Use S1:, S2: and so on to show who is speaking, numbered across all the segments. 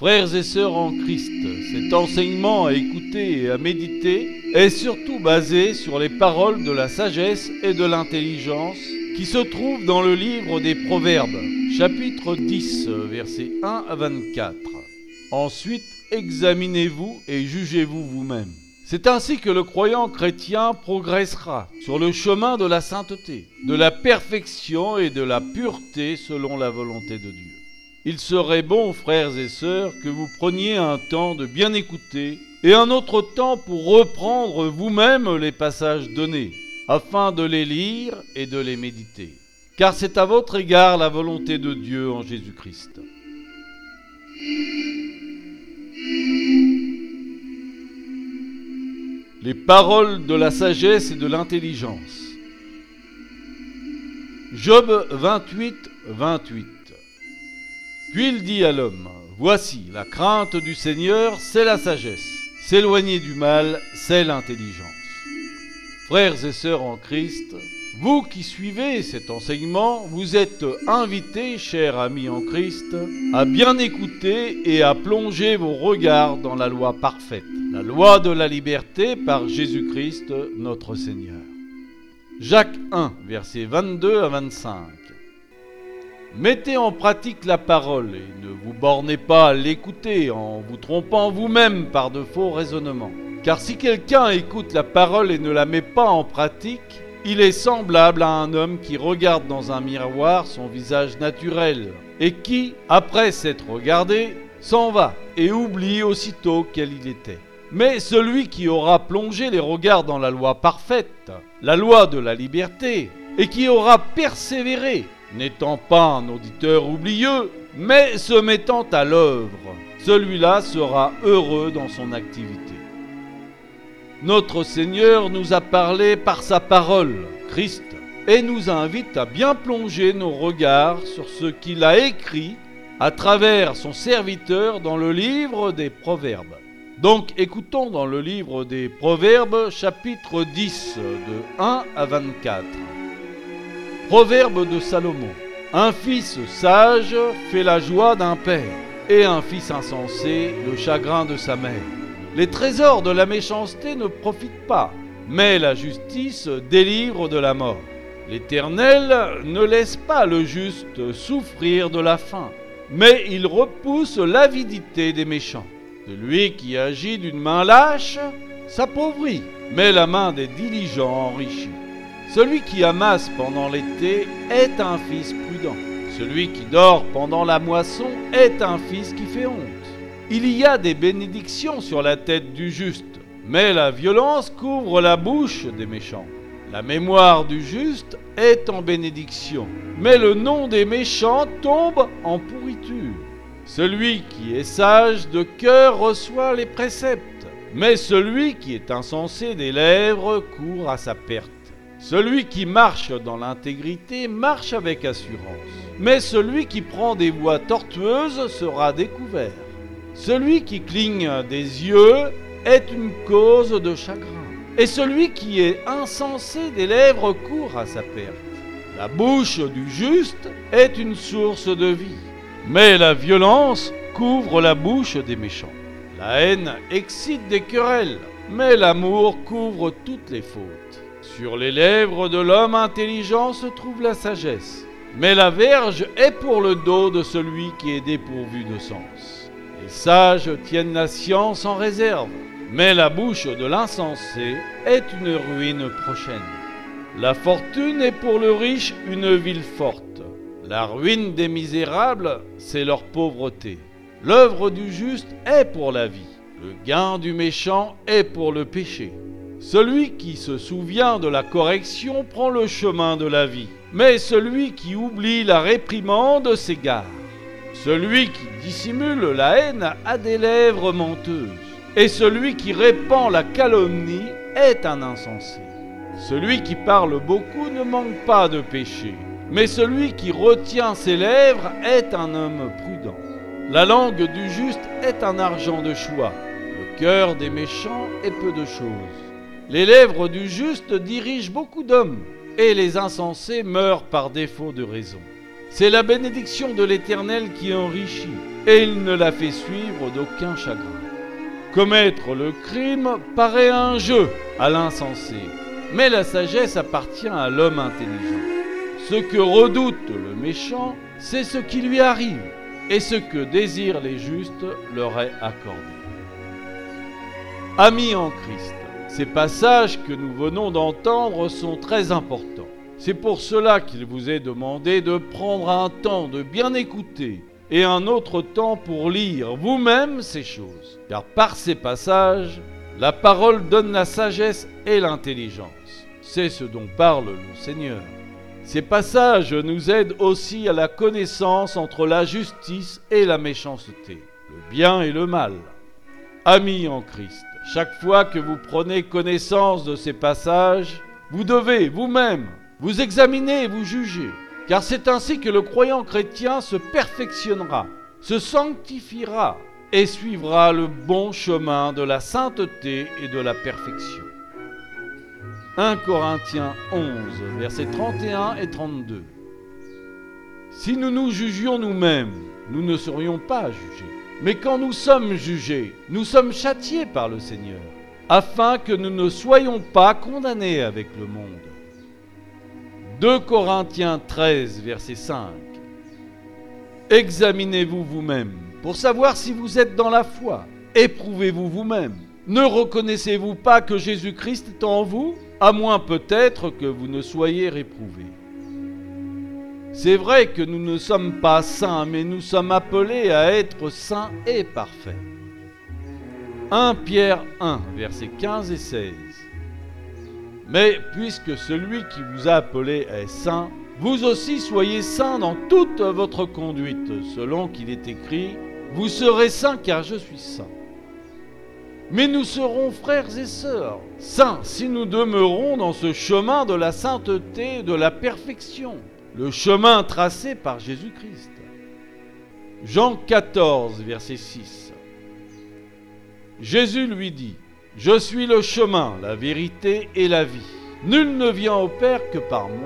S1: Frères et sœurs en Christ, cet enseignement à écouter et à méditer est surtout basé sur les paroles de la sagesse et de l'intelligence qui se trouvent dans le livre des Proverbes, chapitre 10, versets 1 à 24. Ensuite, examinez-vous et jugez-vous vous-même. C'est ainsi que le croyant chrétien progressera sur le chemin de la sainteté, de la perfection et de la pureté selon la volonté de Dieu. Il serait bon, frères et sœurs, que vous preniez un temps de bien écouter et un autre temps pour reprendre vous-même les passages donnés, afin de les lire et de les méditer. Car c'est à votre égard la volonté de Dieu en Jésus-Christ. Les paroles de la sagesse et de l'intelligence. Job 28, 28. Puis il dit à l'homme, « Voici, la crainte du Seigneur, c'est la sagesse. S'éloigner du mal, c'est l'intelligence. » Frères et sœurs en Christ, vous qui suivez cet enseignement, vous êtes invités, chers amis en Christ, à bien écouter et à plonger vos regards dans la loi parfaite, la loi de la liberté par Jésus-Christ notre Seigneur. Jacques 1, versets 22 à 25. Mettez en pratique la parole et ne vous bornez pas à l'écouter en vous trompant vous-même par de faux raisonnements. Car si quelqu'un écoute la parole et ne la met pas en pratique, il est semblable à un homme qui regarde dans un miroir son visage naturel et qui, après s'être regardé, s'en va et oublie aussitôt quel il était. Mais celui qui aura plongé les regards dans la loi parfaite, la loi de la liberté, et qui aura persévéré, n'étant pas un auditeur oublieux, mais se mettant à l'œuvre, celui-là sera heureux dans son activité. Notre Seigneur nous a parlé par sa parole, Christ, et nous invite à bien plonger nos regards sur ce qu'il a écrit à travers son serviteur dans le livre des Proverbes. Donc écoutons dans le livre des Proverbes, chapitre 10, de 1 à 24. Proverbe de Salomon. Un fils sage fait la joie d'un père, et un fils insensé le chagrin de sa mère. Les trésors de la méchanceté ne profitent pas, mais la justice délivre de la mort. L'Éternel ne laisse pas le juste souffrir de la faim, mais il repousse l'avidité des méchants. Celui qui agit d'une main lâche s'appauvrit, mais la main des diligents enrichit. Celui qui amasse pendant l'été est un fils prudent. Celui qui dort pendant la moisson est un fils qui fait honte. Il y a des bénédictions sur la tête du juste, mais la violence couvre la bouche des méchants. La mémoire du juste est en bénédiction, mais le nom des méchants tombe en pourriture. Celui qui est sage de cœur reçoit les préceptes, mais celui qui est insensé des lèvres court à sa perte. Celui qui marche dans l'intégrité marche avec assurance, mais celui qui prend des voies tortueuses sera découvert. Celui qui cligne des yeux est une cause de chagrin, et celui qui est insensé des lèvres court à sa perte. La bouche du juste est une source de vie, mais la violence couvre la bouche des méchants. La haine excite des querelles, mais l'amour couvre toutes les fautes. Sur les lèvres de l'homme intelligent se trouve la sagesse, mais la verge est pour le dos de celui qui est dépourvu de sens. Les sages tiennent la science en réserve, mais la bouche de l'insensé est une ruine prochaine. La fortune est pour le riche une ville forte. La ruine des misérables, c'est leur pauvreté. L'œuvre du juste est pour la vie. Le gain du méchant est pour le péché. Celui qui se souvient de la correction prend le chemin de la vie, mais celui qui oublie la réprimande s'égare. Celui qui dissimule la haine a des lèvres menteuses, et celui qui répand la calomnie est un insensé. Celui qui parle beaucoup ne manque pas de péché, mais celui qui retient ses lèvres est un homme prudent. La langue du juste est un argent de choix, le cœur des méchants est peu de choses. Les lèvres du juste dirigent beaucoup d'hommes, et les insensés meurent par défaut de raison. C'est la bénédiction de l'Éternel qui enrichit, et il ne la fait suivre d'aucun chagrin. Commettre le crime paraît un jeu à l'insensé, mais la sagesse appartient à l'homme intelligent. Ce que redoute le méchant, c'est ce qui lui arrive, et ce que désirent les justes leur est accordé. Amis en Christ, ces passages que nous venons d'entendre sont très importants. C'est pour cela qu'il vous est demandé de prendre un temps de bien écouter et un autre temps pour lire vous-même ces choses. Car par ces passages, la parole donne la sagesse et l'intelligence. C'est ce dont parle le Seigneur. Ces passages nous aident aussi à la connaissance entre la justice et la méchanceté, le bien et le mal. Amis en Christ, chaque fois que vous prenez connaissance de ces passages, vous devez vous-même vous examiner et vous juger, car c'est ainsi que le croyant chrétien se perfectionnera, se sanctifiera et suivra le bon chemin de la sainteté et de la perfection. 1 Corinthiens 11, versets 31 et 32. Si nous nous jugions nous-mêmes, nous ne serions pas jugés. Mais quand nous sommes jugés, nous sommes châtiés par le Seigneur, afin que nous ne soyons pas condamnés avec le monde. 2 Corinthiens 13, verset 5. Examinez-vous vous-même pour savoir si vous êtes dans la foi. Éprouvez-vous vous-même. Ne reconnaissez-vous pas que Jésus-Christ est en vous, à moins peut-être que vous ne soyez réprouvés. C'est vrai que nous ne sommes pas saints, mais nous sommes appelés à être saints et parfaits. 1 Pierre 1, versets 15 et 16. Mais puisque celui qui vous a appelé est saint, vous aussi soyez saints dans toute votre conduite, selon qu'il est écrit « Vous serez saints car je suis saint ». Mais nous serons frères et sœurs, saints si nous demeurons dans ce chemin de la sainteté et de la perfection, le chemin tracé par Jésus-Christ. Jean 14, verset 6. Jésus lui dit « Je suis le chemin, la vérité et la vie. Nul ne vient au Père que par moi. »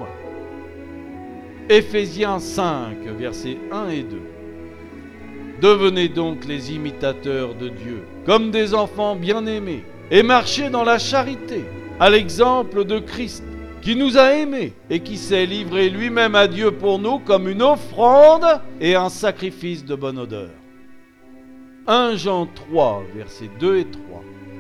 S1: Éphésiens 5, versets 1 et 2. Devenez donc les imitateurs de Dieu, comme des enfants bien-aimés, et marchez dans la charité, à l'exemple de Christ, qui nous a aimés et qui s'est livré lui-même à Dieu pour nous comme une offrande et un sacrifice de bonne odeur. 1 Jean 3, versets 2 et 3.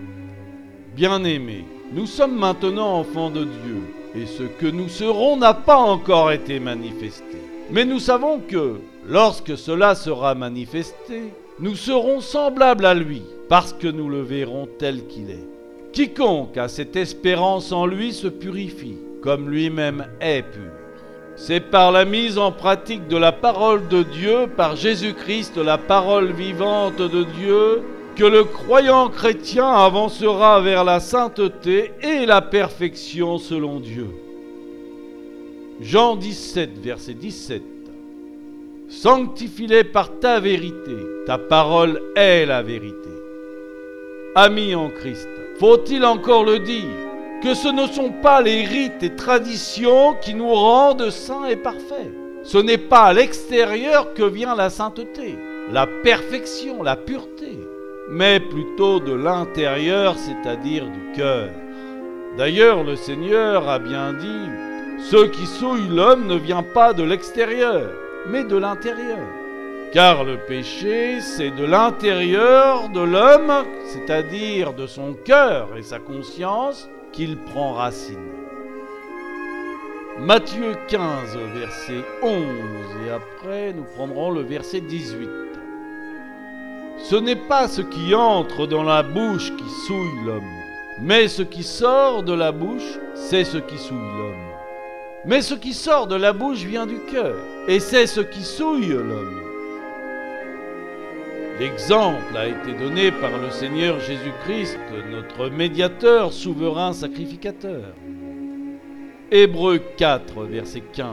S1: Bien-aimés, nous sommes maintenant enfants de Dieu, et ce que nous serons n'a pas encore été manifesté. Mais nous savons que, lorsque cela sera manifesté, nous serons semblables à lui, parce que nous le verrons tel qu'il est. Quiconque a cette espérance en lui se purifie, comme lui-même est pur. C'est par la mise en pratique de la parole de Dieu, par Jésus-Christ, la parole vivante de Dieu, que le croyant chrétien avancera vers la sainteté et la perfection selon Dieu. Jean 17, verset 17. Sanctifie-les par ta vérité, ta parole est la vérité. Amis en Christ, faut-il encore le dire, que ce ne sont pas les rites et traditions qui nous rendent saints et parfaits. Ce n'est pas à l'extérieur que vient la sainteté, la perfection, la pureté, mais plutôt de l'intérieur, c'est-à-dire du cœur. D'ailleurs, le Seigneur a bien dit « Ce qui souille l'homme ne vient pas de l'extérieur, mais de l'intérieur. » Car le péché, c'est de l'intérieur de l'homme, c'est-à-dire de son cœur et sa conscience, qu'il prend racine. Matthieu 15, verset 11, et après nous prendrons le verset 18. Ce n'est pas ce qui entre dans la bouche qui souille l'homme, mais ce qui sort de la bouche, c'est ce qui souille l'homme. Mais ce qui sort de la bouche vient du cœur, et c'est ce qui souille l'homme. L'exemple a été donné par le Seigneur Jésus-Christ, notre médiateur, souverain, sacrificateur. Hébreux 4, verset 15.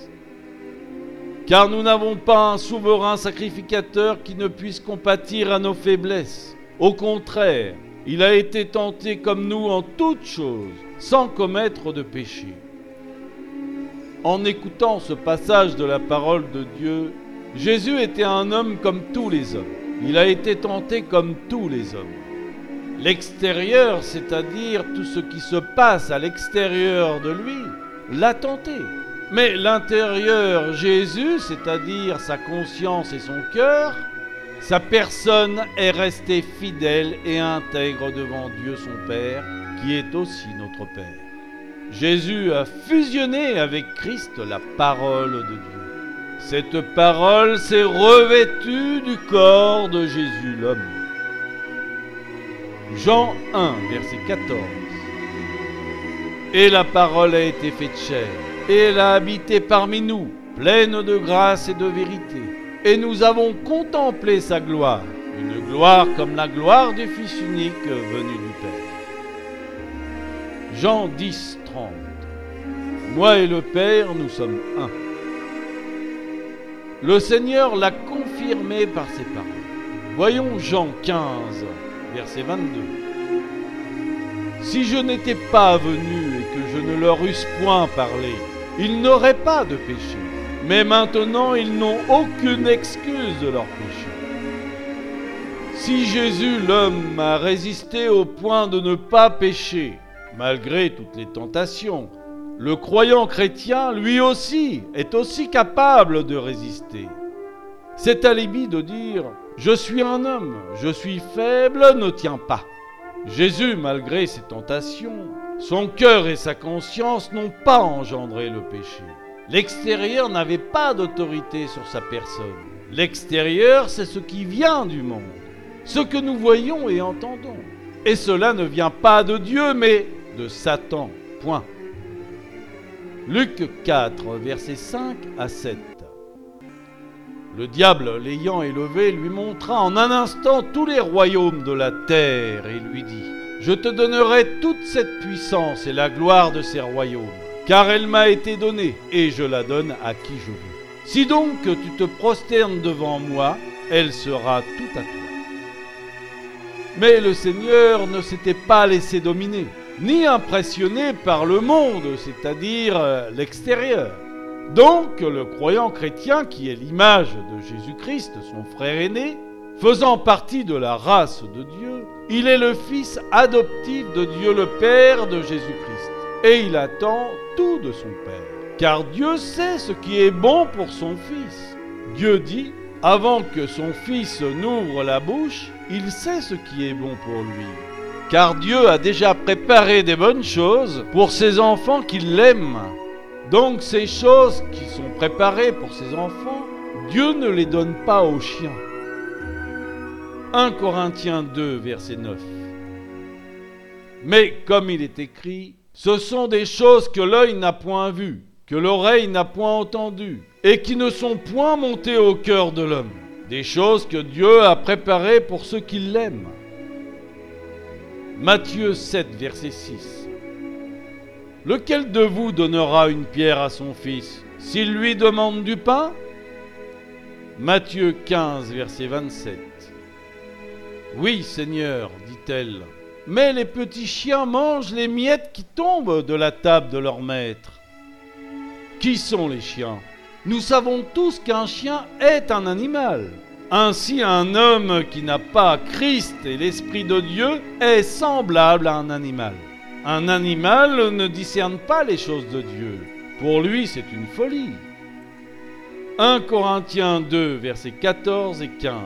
S1: Car nous n'avons pas un souverain sacrificateur qui ne puisse compatir à nos faiblesses. Au contraire, il a été tenté comme nous en toutes choses, sans commettre de péché. En écoutant ce passage de la parole de Dieu, Jésus était un homme comme tous les hommes. Il a été tenté comme tous les hommes. L'extérieur, c'est-à-dire tout ce qui se passe à l'extérieur de lui, l'a tenté. Mais l'intérieur, Jésus, c'est-à-dire sa conscience et son cœur, sa personne est restée fidèle et intègre devant Dieu son Père, qui est aussi notre Père. Jésus a fusionné avec Christ la parole de Dieu. Cette parole s'est revêtue du corps de Jésus l'homme. Jean 1, verset 14. Et la parole a été faite chair, et elle a habité parmi nous, pleine de grâce et de vérité. Et nous avons contemplé sa gloire, une gloire comme la gloire du Fils unique venu du Père. Jean 10, 30. Moi et le Père, nous sommes un. Le Seigneur l'a confirmé par ses paroles. Voyons Jean 15, verset 22. Si je n'étais pas venu et que je ne leur eusse point parlé, ils n'auraient pas de péché. Mais maintenant, ils n'ont aucune excuse de leur péché. Si Jésus, l'homme, a résisté au point de ne pas pécher, malgré toutes les tentations, le croyant chrétien, lui aussi, est aussi capable de résister. Cet alibi de dire « Je suis un homme, je suis faible » ne tient pas. Jésus, malgré ses tentations, son cœur et sa conscience n'ont pas engendré le péché. L'extérieur n'avait pas d'autorité sur sa personne. L'extérieur, c'est ce qui vient du monde, ce que nous voyons et entendons. Et cela ne vient pas de Dieu, mais de Satan. Point. Luc 4, versets 5 à 7. Le diable, l'ayant élevé, lui montra en un instant tous les royaumes de la terre et lui dit « Je te donnerai toute cette puissance et la gloire de ces royaumes, car elle m'a été donnée et je la donne à qui je veux. Si donc tu te prosternes devant moi, elle sera toute à toi. » Mais le Seigneur ne s'était pas laissé dominer, ni impressionné par le monde, c'est-à-dire l'extérieur. Donc, le croyant chrétien, qui est l'image de Jésus-Christ, son frère aîné, faisant partie de la race de Dieu, il est le fils adoptif de Dieu le Père de Jésus-Christ. Et il attend tout de son Père. Car Dieu sait ce qui est bon pour son Fils. Dieu dit, avant que son Fils n'ouvre la bouche, il sait ce qui est bon pour lui. Car Dieu a déjà préparé des bonnes choses pour ses enfants qui l'aiment. Donc ces choses qui sont préparées pour ses enfants, Dieu ne les donne pas aux chiens. 1 Corinthiens 2, verset 9. Mais comme il est écrit, ce sont des choses que l'œil n'a point vues, que l'oreille n'a point entendues, et qui ne sont point montées au cœur de l'homme. Des choses que Dieu a préparées pour ceux qui l'aiment. Matthieu 7, verset 6. Lequel de vous donnera une pierre à son fils, s'il lui demande du pain ? Matthieu 15, verset 27. Oui, Seigneur, dit-elle, mais les petits chiens mangent les miettes qui tombent de la table de leur maître. Qui sont les chiens ? Nous savons tous qu'un chien est un animal. Ainsi, un homme qui n'a pas Christ et l'Esprit de Dieu est semblable à un animal. Un animal ne discerne pas les choses de Dieu. Pour lui, c'est une folie. 1 Corinthiens 2, versets 14 et 15.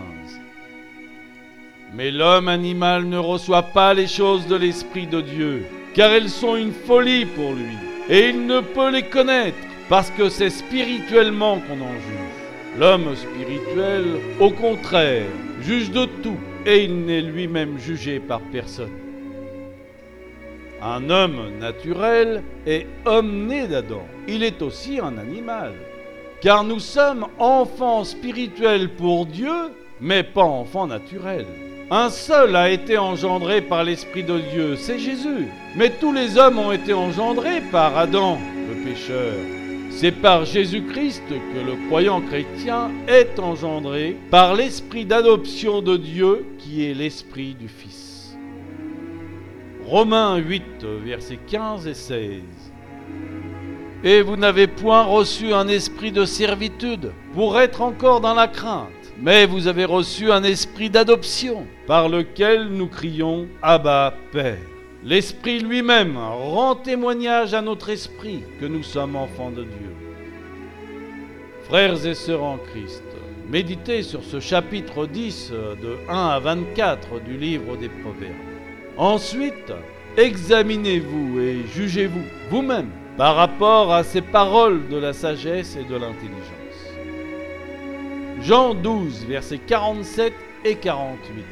S1: Mais l'homme animal ne reçoit pas les choses de l'Esprit de Dieu, car elles sont une folie pour lui, et il ne peut les connaître, parce que c'est spirituellement qu'on en juge. L'homme spirituel, au contraire, juge de tout, et il n'est lui-même jugé par personne. Un homme naturel est homme né d'Adam. Il est aussi un animal. Car nous sommes enfants spirituels pour Dieu, mais pas enfants naturels. Un seul a été engendré par l'Esprit de Dieu, c'est Jésus. Mais tous les hommes ont été engendrés par Adam, le pécheur. C'est par Jésus-Christ que le croyant chrétien est engendré par l'Esprit d'adoption de Dieu, qui est l'Esprit du Fils. Romains 8, versets 15 et 16. Et vous n'avez point reçu un esprit de servitude pour être encore dans la crainte, mais vous avez reçu un esprit d'adoption, par lequel nous crions « Abba, Père ». L'Esprit lui-même rend témoignage à notre esprit que nous sommes enfants de Dieu. Frères et sœurs en Christ, méditez sur ce chapitre 10 de 1 à 24 du livre des Proverbes. Ensuite, examinez-vous et jugez-vous vous-même par rapport à ces paroles de la sagesse et de l'intelligence. Jean 12, versets 47 et 48.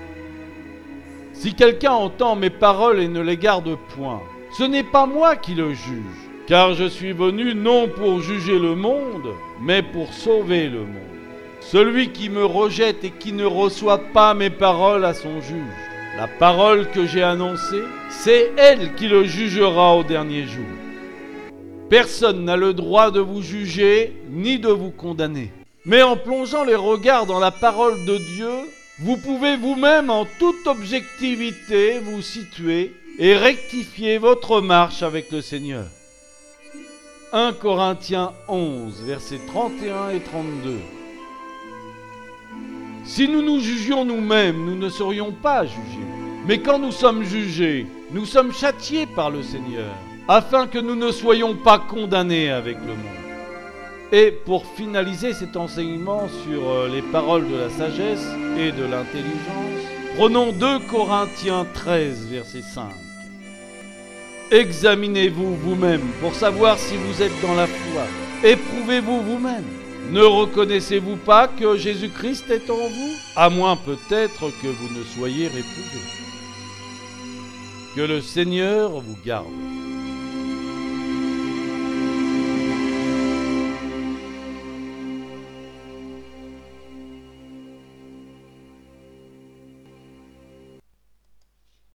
S1: Si quelqu'un entend mes paroles et ne les garde point, ce n'est pas moi qui le juge, car je suis venu non pour juger le monde, mais pour sauver le monde. Celui qui me rejette et qui ne reçoit pas mes paroles à son juge. La parole que j'ai annoncée, c'est elle qui le jugera au dernier jour. Personne n'a le droit de vous juger ni de vous condamner. Mais en plongeant les regards dans la parole de Dieu, vous pouvez vous-même en toute objectivité vous situer et rectifier votre marche avec le Seigneur. 1 Corinthiens 11, versets 31 et 32. Si nous nous jugions nous-mêmes, nous ne serions pas jugés. Mais quand nous sommes jugés, nous sommes châtiés par le Seigneur, afin que nous ne soyons pas condamnés avec le monde. Et pour finaliser cet enseignement sur les paroles de la sagesse et de l'intelligence, prenons 2 Corinthiens 13, verset 5. Examinez-vous vous-même pour savoir si vous êtes dans la foi. Éprouvez-vous vous-même. Ne reconnaissez-vous pas que Jésus-Christ est en vous, à moins peut-être que vous ne soyez réprouvés. Que le Seigneur vous garde.